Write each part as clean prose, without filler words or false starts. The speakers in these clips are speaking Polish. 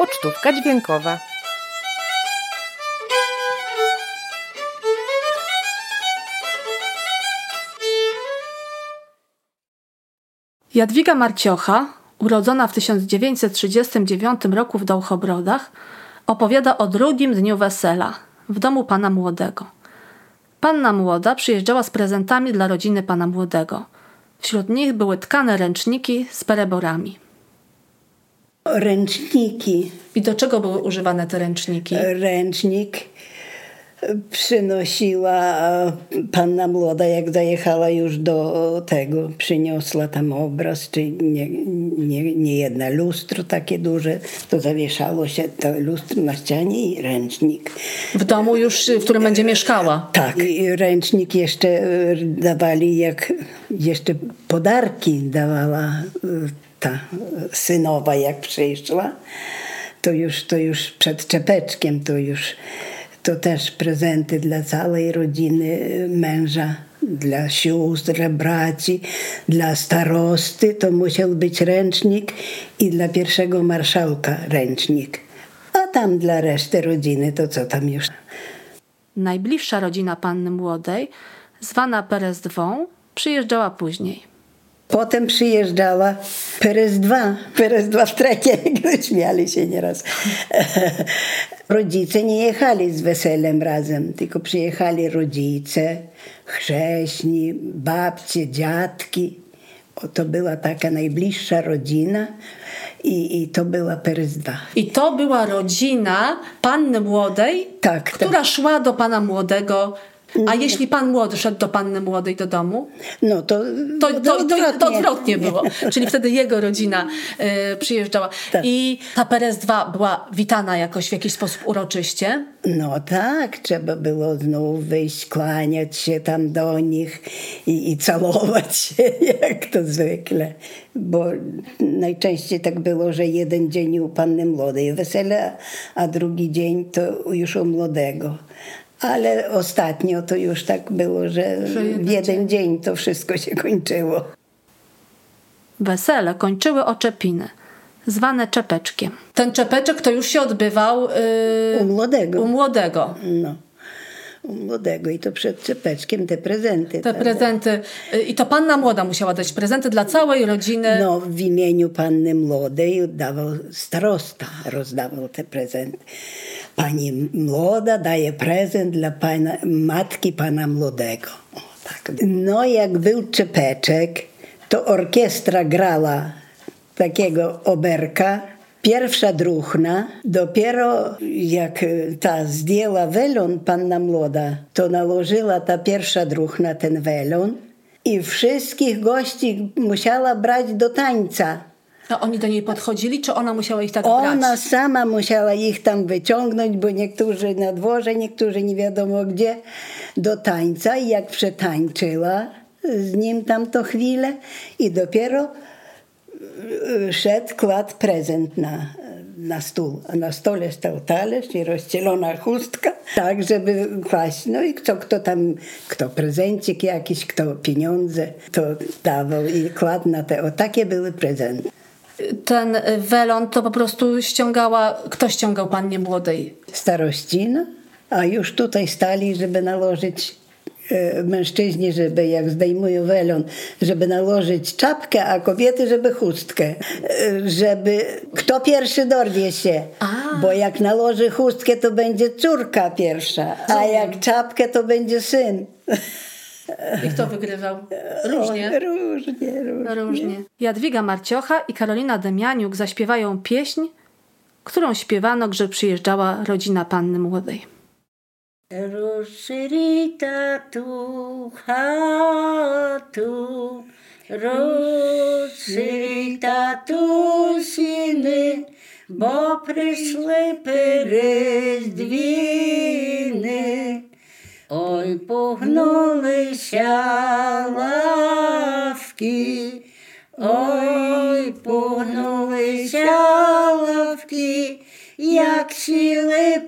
Pocztówka dźwiękowa. Jadwiga Marciocha, urodzona w 1939 roku w Dołchobrodach, opowiada o drugim dniu wesela w domu pana młodego. Panna młoda przyjeżdżała z prezentami dla rodziny pana młodego. Wśród nich były tkane ręczniki z pereborami. Ręczniki. I do czego były używane te ręczniki? Ręcznik przynosiła panna młoda, jak dojechała już do tego, przyniosła tam obraz, czy nie jedno lustro takie duże, to zawieszało się to lustro na ścianie i ręcznik. W domu już, w którym będzie mieszkała? Tak, i ręcznik jeszcze dawali, jak jeszcze podarki dawała ta synowa, jak przyszła, to już przed czepeczkiem, to też prezenty dla całej rodziny męża, dla sióstr, braci, dla starosty to musiał być ręcznik i dla pierwszego marszałka ręcznik. A tam dla reszty rodziny to co tam już. Najbliższa rodzina panny młodej, zwana Perezdwą, przyjeżdżała później. Potem przyjeżdżała Perezdwa w trecie, śmiali się nieraz. Rodzice nie jechali z weselem razem, tylko przyjechali rodzice, chrześni, babcie, dziadki. To była taka najbliższa rodzina i to była Perezdwa. I to była rodzina panny młodej, tak, która szła do pana młodego. A jeśli pan młody szedł do panny młodej do domu? No to odwrotnie było. Czyli wtedy jego rodzina przyjeżdżała. Tak. I ta Perezdwa była witana jakoś w jakiś sposób uroczyście? No tak, trzeba było znowu wyjść, kłaniać się tam do nich i całować się, jak to zwykle. Bo najczęściej tak było, że jeden dzień u panny młodej wesele, a drugi dzień to już u młodego. Ale ostatnio to już tak było, że w jeden dzień to wszystko się kończyło. Wesele kończyły oczepiny, zwane czepeczkiem. Ten czepeczek to już się odbywał u młodego. No. U młodego i to przed czepeczkiem te prezenty. Prezenty. I to panna młoda musiała dać prezenty dla całej rodziny. No, w imieniu panny młodej rozdawał te prezenty. Pani młoda daje prezent dla matki pana młodego. O, tak. No, jak był czepeczek, to orkiestra grała takiego oberka. Pierwsza druhna, dopiero jak ta zdjęła welon panna młoda, to nałożyła ta pierwsza druhna ten welon i wszystkich gości musiała brać do tańca. A oni do niej podchodzili, czy ona musiała ich tak brać? Ona sama musiała ich tam wyciągnąć, bo niektórzy na dworze, niektórzy nie wiadomo gdzie, do tańca i jak przetańczyła z nim tam to chwilę i dopiero szedł, kładł prezent na stół, a na stole stał talerz i rozcielona chustka, tak żeby kłaść. No i kto prezencik jakiś, kto pieniądze, to dawał i kładł na te. O, takie były prezenty. Ten welon to po prostu kto ściągał pannie młodej? Starościna, a już tutaj stali, żeby nałożyć mężczyźni, żeby jak zdejmują welon, żeby nałożyć czapkę, a kobiety, żeby chustkę. Żeby kto pierwszy dorwie się. Bo jak nałoży chustkę, to będzie córka pierwsza, a jak czapkę, to będzie syn. I kto wygrywał? Różnie. Różnie. Jadwiga Marciocha i Karolina Demianiuk zaśpiewają pieśń, którą śpiewano, gdy przyjeżdżała rodzina panny młodej. Rozszyta tu chatu, rozszyta tu syny, bo przyszły Perezdwiny. Oj, puchnuli się ławki, oj, puchnuli się ławki, jak siły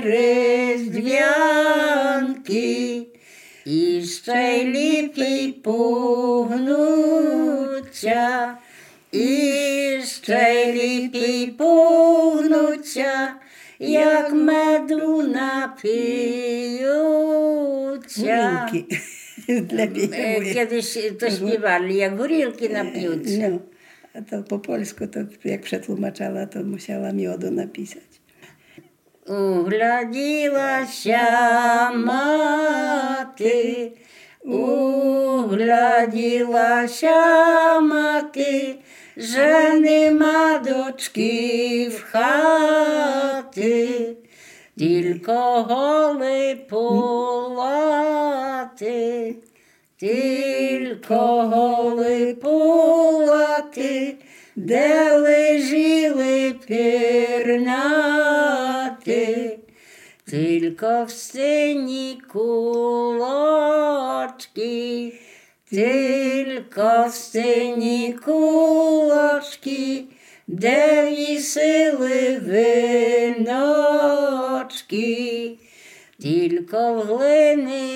Perezdwianki. I ще ліпій погнуться, і ще ліпі пунуться, як меду нап'ються. Горілки для biegłych. Kiedyś to śpiewali, jak горілки нап'ються. No, a to po polsku, to jak przetłumaczała, to musiała miodu napisać. Угляділася мати, угляділася мати, że нема дочки в хати, tylko голи пулати, tylko голи пулати, де лежили пірнати, tylko w сині кулочки, tylko в сині кулочки, де вісили виночки, tylko в глини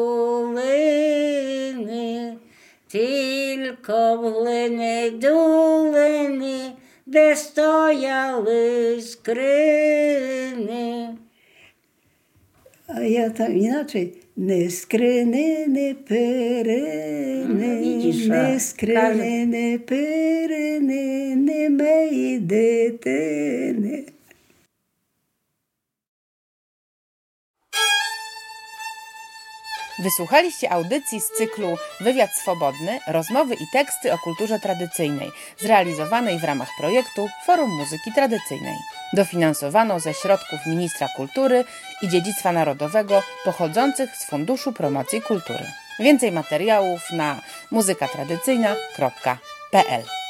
долини, tylko в глини долини, де стояли скрини. A ja tam inaczej. Ne skryny, ne peryny, widzisz, ne skryny, ne peryny, ne mej dytyny. Wysłuchaliście audycji z cyklu Wywiad Swobodny, rozmowy i teksty o kulturze tradycyjnej, zrealizowanej w ramach projektu Forum Muzyki Tradycyjnej. Dofinansowano ze środków Ministra Kultury i Dziedzictwa Narodowego pochodzących z Funduszu Promocji Kultury. Więcej materiałów na muzykatradycyjna.pl